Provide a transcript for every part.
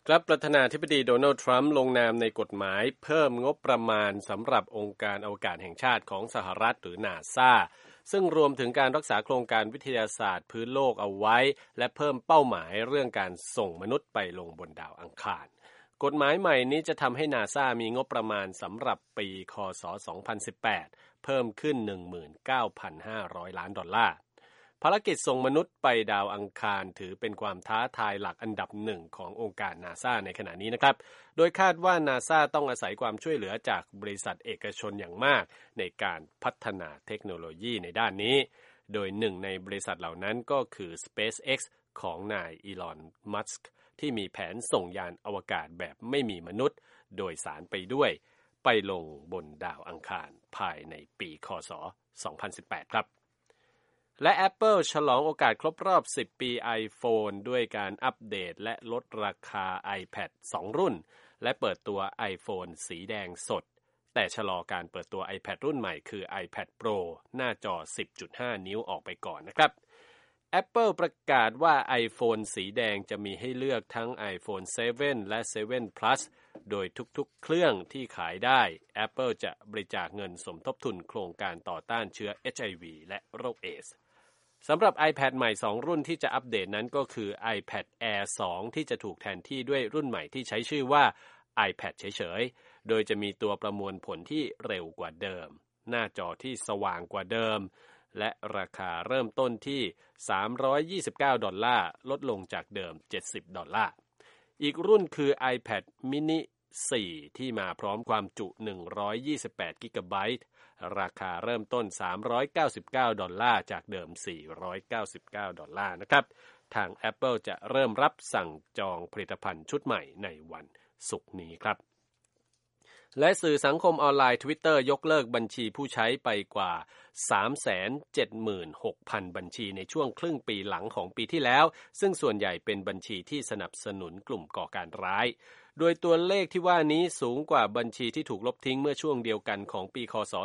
ครับประธานาธิบดีโดนัลด์ทรัมป์ลงนามในกฎหมายเพิ่มงบประมาณสำหรับองค์การอวกาศแห่งชาติของสหรัฐหรือ NASA ซึ่งรวมถึงการรักษาโครงการวิทยาศาสตร์พื้นโลกเอาไว้และเพิ่มเป้าหมายเรื่องการส่งมนุษย์ไปลงบนดาวอังคารกฎหมายใหม่นี้จะทำให้ NASA มีงบประมาณสำหรับปีคศ2018เพิ่มขึ้น 19,500 ล้านดอลลาร์ภารกิจส่งมนุษย์ไปดาวอังคารถือเป็นความท้าทายหลักอันดับหนึ่งขององค์การ NASA ในขณะนี้นะครับโดยคาดว่า NASA ต้องอาศัยความช่วยเหลือจากบริษัทเอกชนอย่างมากในการพัฒนาเทคโนโลยีในด้านนี้โดยหนึ่งในบริษัทเหล่านั้นก็คือ SpaceX ของนายอีลอน มัสก์ที่มีแผนส่งยานอวกาศแบบไม่มีมนุษย์โดยสารไปด้วยไปลงบนดาวอังคารภายในปีคศ2018ครับและ Apple ฉลองโอกาสครบรอบ10 ปี iPhone ด้วยการอัปเดตและลดราคา iPad 2 รุ่นและเปิดตัว iPhone สีแดงสดแต่ชะลอการเปิดตัว iPad รุ่นใหม่คือ iPad Pro หน้าจอ 10.5 นิ้วออกไปก่อนนะครับ Apple ประกาศว่า iPhone สีแดงจะมีให้เลือกทั้ง iPhone 7 และ 7 Plus โดยทุกๆเครื่องที่ขายได้ Apple จะบริจาคเงินสมทบทุนโครงการต่อต้านเชื้อ HIV และโรคเอดส์สำหรับ iPad ใหม่2รุ่นที่จะอัปเดตนั้นก็คือ iPad Air 2 ที่จะถูกแทนที่ด้วยรุ่นใหม่ที่ใช้ชื่อว่า iPad เฉยๆโดยจะมีตัวประมวลผลที่เร็วกว่าเดิมหน้าจอที่สว่างกว่าเดิมและราคาเริ่มต้นที่$329ลดลงจากเดิม$70อีกรุ่นคือ iPad mini 4 ที่มาพร้อมความจุ128 กิกะไบต์ราคาเริ่มต้น$399จากเดิม$499นะครับทาง Apple จะเริ่มรับสั่งจองผลิตภัณฑ์ชุดใหม่ในวันศุกร์นี้ครับและสื่อสังคมออนไลน์ Twitter ยกเลิกบัญชีผู้ใช้ไปกว่า 376,000 บัญชีในช่วงครึ่งปีหลังของปีที่แล้วซึ่งส่วนใหญ่เป็นบัญชีที่สนับสนุนกลุ่มก่อการร้ายโดยตัวเลขที่ว่านี้สูงกว่าบัญชีที่ถูกลบทิ้งเมื่อช่วงเดียวกันของปีคศ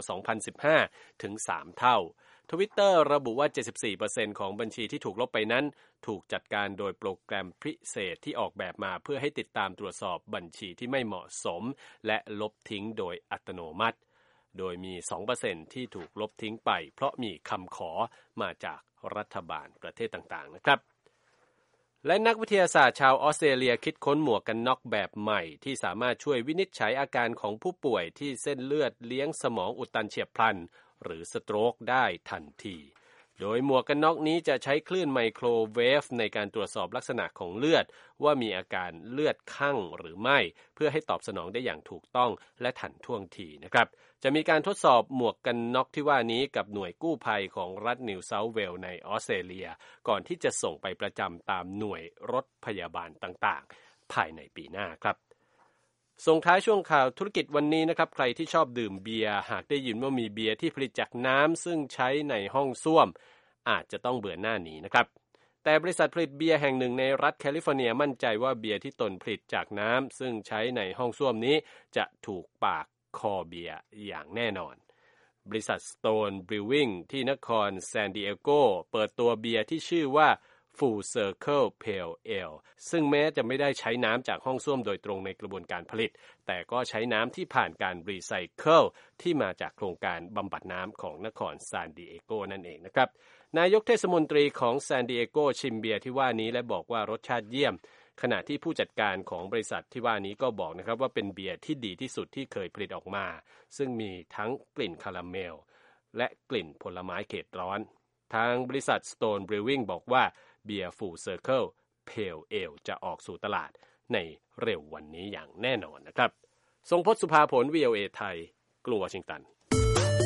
2015ถึง3เท่า Twitter ระบุว่า 74% ของบัญชีที่ถูกลบไปนั้นถูกจัดการโดยโปรแกรมพิเศษที่ออกแบบมาเพื่อให้ติดตามตรวจสอบบัญชีที่ไม่เหมาะสมและลบทิ้งโดยอัตโนมัติโดยมี 2% ที่ถูกลบทิ้งไปเพราะมีคำขอมาจากรัฐบาลประเทศต่างๆนะครับและนักวิทยาศาสตร์ชาวออสเตรเลียคิดค้นหมวกกันน็อกแบบใหม่ที่สามารถช่วยวินิจฉัยอาการของผู้ป่วยที่เส้นเลือดเลี้ยงสมองอุดตันเฉียบพลันหรือสโตรกได้ทันทีโดยหมวกกันน็อกนี้จะใช้คลื่นไมโครเวฟในการตรวจสอบลักษณะของเลือดว่ามีอาการเลือดคั่งหรือไม่เพื่อให้ตอบสนองได้อย่างถูกต้องและทันท่วงทีนะครับจะมีการทดสอบหมวกกันน็อกที่ว่านี้กับหน่วยกู้ภัยของรัฐนิวเซาท์เวลส์ในออสเตรเลียก่อนที่จะส่งไปประจำตามหน่วยรถพยาบาลต่างๆภายในปีหน้าครับส่งท้ายช่วงข่าวธุรกิจวันนี้นะครับใครที่ชอบดื่มเบียร์หากได้ยินว่ามีเบียร์ที่ผลิตจากน้ำซึ่งใช้ในห้องส้วมอาจจะต้องเบื่อหน้าหนีนะครับแต่บริษัทผลิตเบียร์แห่งหนึ่งในรัฐแคลิฟอร์เนียมั่นใจว่าเบียร์ที่ตนผลิตจากน้ำซึ่งใช้ในห้องส้วมนี้จะถูกปากคอเบียร์อย่างแน่นอนบริษัท Stone Brewing ที่นครซานดิเอโกเปิดตัวเบียร์ที่ชื่อว่าFull Circle Pale Ale ซึ่งแม้จะไม่ได้ใช้น้ำจากห้องส้วมโดยตรงในกระบวนการผลิตแต่ก็ใช้น้ำที่ผ่านการรีไซเคิลที่มาจากโครงการบำบัดน้ำของนครซานดิเอโกนั่นเองนะครับนายกเทศมนตรีของซานดิเอโกชิมเบียร์ที่ว่านี้และบอกว่ารสชาติเยี่ยมขณะที่ผู้จัดการของบริษัทที่ว่านี้ก็บอกนะครับว่าเป็นเบียร์ที่ดีที่สุดที่เคยผลิตออกมาซึ่งมีทั้งกลิ่นคาราเมลและกลิ่นผลไม้เขตร้อนทางบริษัท Stone Brewing บอกว่าเบียร์ Full Circle Pale Ale จะออกสู่ตลาดในเร็ววันนี้อย่างแน่นอนนะครับทรงพจน์ สุภาผล VOA ไทยกรุงวอชิงตัน